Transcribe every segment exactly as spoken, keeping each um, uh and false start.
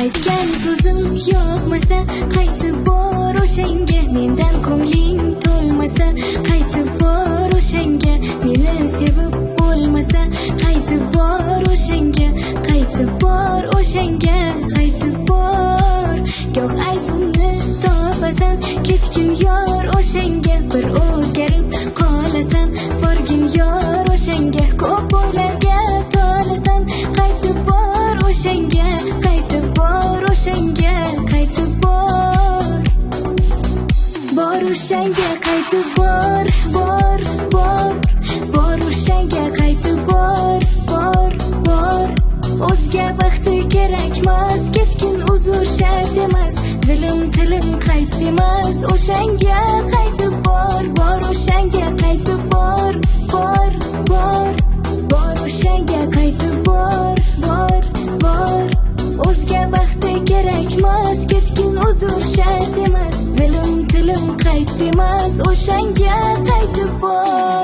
aytgan so'zim yoqmasa qaytib bor o'shanga, mendan ko'ngling to'lmasa qaytib bor o'shanga, meni sevib bo'lmasa qaytib bor o'shanga, qaytib bor o'shanga, qaytib bor. Goh aybimni topasan, ketgin yor o'shanga, bir o'zgarib qolasan, borgin yor o'shanga, ko'p o'ylarga tolasan, qaytib bor o'shanga, qaytib bor o'shanga, qaytib bor. Bor o'shanga qaytib bor, bor, bor, bor o'shanga qaytib bor, bor, bor. O'zga vaqti kerakmas, ketgin uzr shart emas, dilim tilim qayt demas, o'shanga qaytib bor, bor o'shanga qaytib bor, bor, bor, bor o'shanga qaytib bor, bor, bor. O'zga vaqti kerakmas, ketgin uzr shart emas, dilim tilim qayt demas, o'shanga qaytib bor.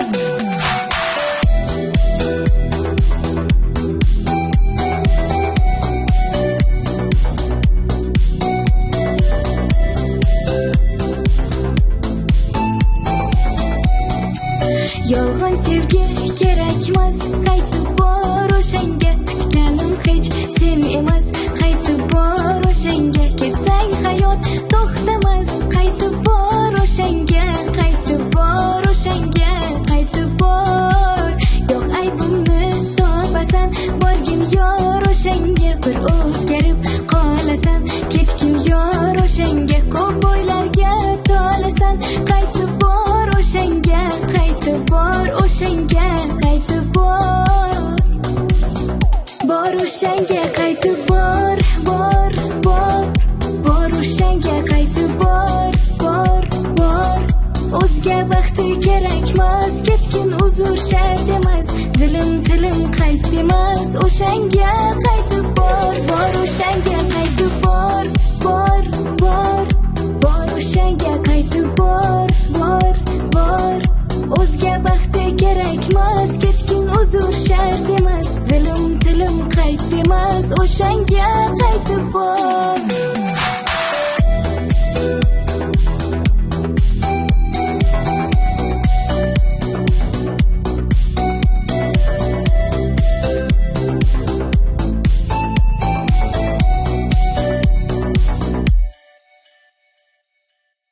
Yolg'on sevgi kerakmas, qaytib bor o'shanga, kutganim hech sen emas, qaytib bor o'shanga, ketsang hayot to'xtamas, qaytib bor o'shanga, qaytib bor o'shanga, qaytib bor. Yo'q aybimni topasan, borgin yor o'shanga, bir o'zgarib qolasan, ketgin yor o'shanga, ko'p o'ylarga tolasan, qaytib bor o'shanga, qaytib bor o'shanga, qaytib bor. Bor o'shanga qaytib bor, bor, bor, bor o'shanga qaytib bor, bor, bor. O'zga vaqti kerakmas, ketgin uzr shart emas, dilim tilim qayt demas, o'shanga qaytib bor, bor o'shanga qaytib bor, bor, bor, bor o'shanga qaytib bor, bor, bor. O'zga vaqti kerakmas, ketgin uzr shart emas, dilim tilim qayt demas, o'shanga qaytib bor.